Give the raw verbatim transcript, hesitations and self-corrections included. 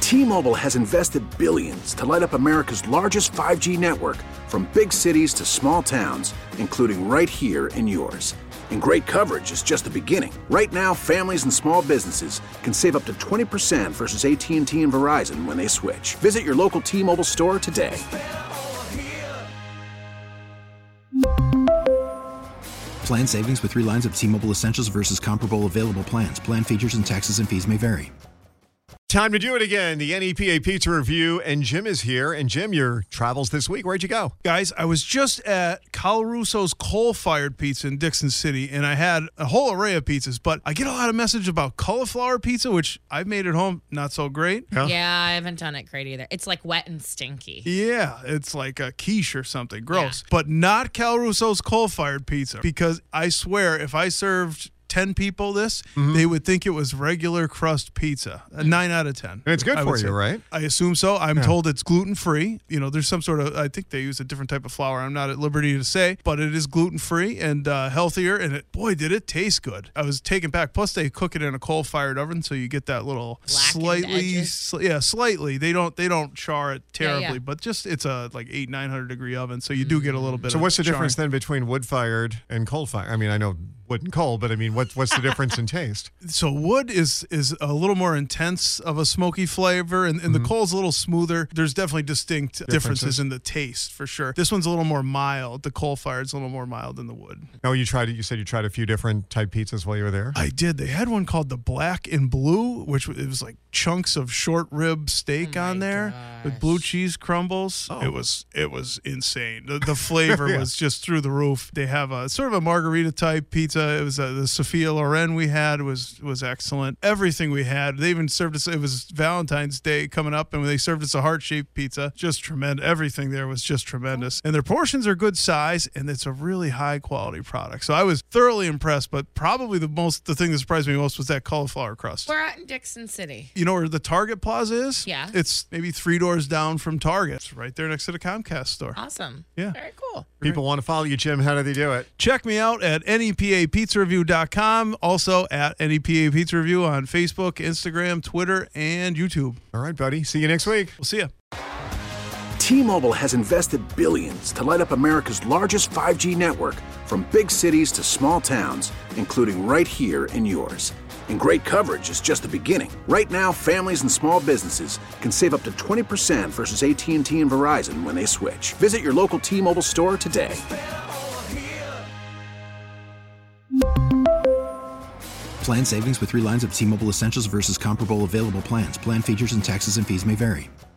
T-Mobile has invested billions to light up America's largest five G network, from big cities to small towns, including right here in yours. And great coverage is just the beginning. Right now, families and small businesses can save up to twenty percent versus A T and T and Verizon when they switch. Visit your local T-Mobile store today. Plan savings with three lines of T-Mobile Essentials versus comparable available plans. Plan features and taxes and fees may vary. Time to do it again. The N E P A Pizza Review, and Jim is here. And Jim, your travels this week. Where'd you go? Guys, I was just at Calorusso's Coal-Fired Pizza in Dixon City, and I had a whole array of pizzas, but I get a lot of message about cauliflower pizza, which I've made at home, not so great. Yeah, yeah I haven't done it great either. It's like wet and stinky. Yeah, it's like a quiche or something. Gross. Yeah. But not Calorusso's Coal-Fired Pizza, because I swear if I served ten people this, mm-hmm. they would think it was regular crust pizza. A nine out of ten. And it's good I for you, say. right? I assume so. I'm yeah. told it's gluten-free. You know, there's some sort of, I think they use a different type of flour. I'm not at liberty to say, but it is gluten-free and uh, healthier. And it, boy, did it taste good. I was taken back. Plus, they cook it in a coal-fired oven, so you get that little blackened slightly, sl- yeah, slightly. They don't they don't char it terribly, yeah, yeah. but just it's a like eight, nine hundred degree oven, so you do get a little bit. So of what's the charring. difference then between wood-fired and coal-fired? I mean, I know wood and coal, but I mean, what what's the difference in taste? So wood is is a little more intense of a smoky flavor, and, and mm-hmm. the coal's a little smoother. There's definitely distinct differences. differences in the taste, for sure. This one's a little more mild. The coal-fired's a little more mild than the wood. Oh, you tried it. You said you tried a few different type pizzas while you were there? I did. They had one called the Black and Blue, which it was like chunks of short rib steak oh on there gosh. with blue cheese crumbles. Oh. It was it was insane. The, the flavor yeah. was just through the roof. They have a sort of a margarita type pizza. It was a, the Sophia Loren we had was was excellent. Everything we had. They even served us. It was Valentine's Day coming up, and they served us a heart-shaped pizza. Just tremendous. Everything there was just tremendous. And their portions are good size, and it's a really high-quality product. So I was thoroughly impressed. But probably the most the thing that surprised me most was that cauliflower crust. We're out in Dixon City. You know where the Target Plaza is? Yeah. It's maybe three doors down from Target. It's right there next to the Comcast store. Awesome. Yeah. Very cool. People want to follow you, Jim. How do they do it? Check me out at N E P A Pizza Review dot com. Also at N E P A Pizza Review on Facebook, Instagram, Twitter, and YouTube. All right, buddy. See you next week. We'll see you. T-Mobile has invested billions to light up America's largest five G network, from big cities to small towns, including right here in yours. And great coverage is just the beginning. Right now, families and small businesses can save up to twenty percent versus A T and T and Verizon when they switch. Visit your local T-Mobile store today. Plan savings with three lines of T-Mobile Essentials versus comparable available plans. Plan features and taxes and fees may vary.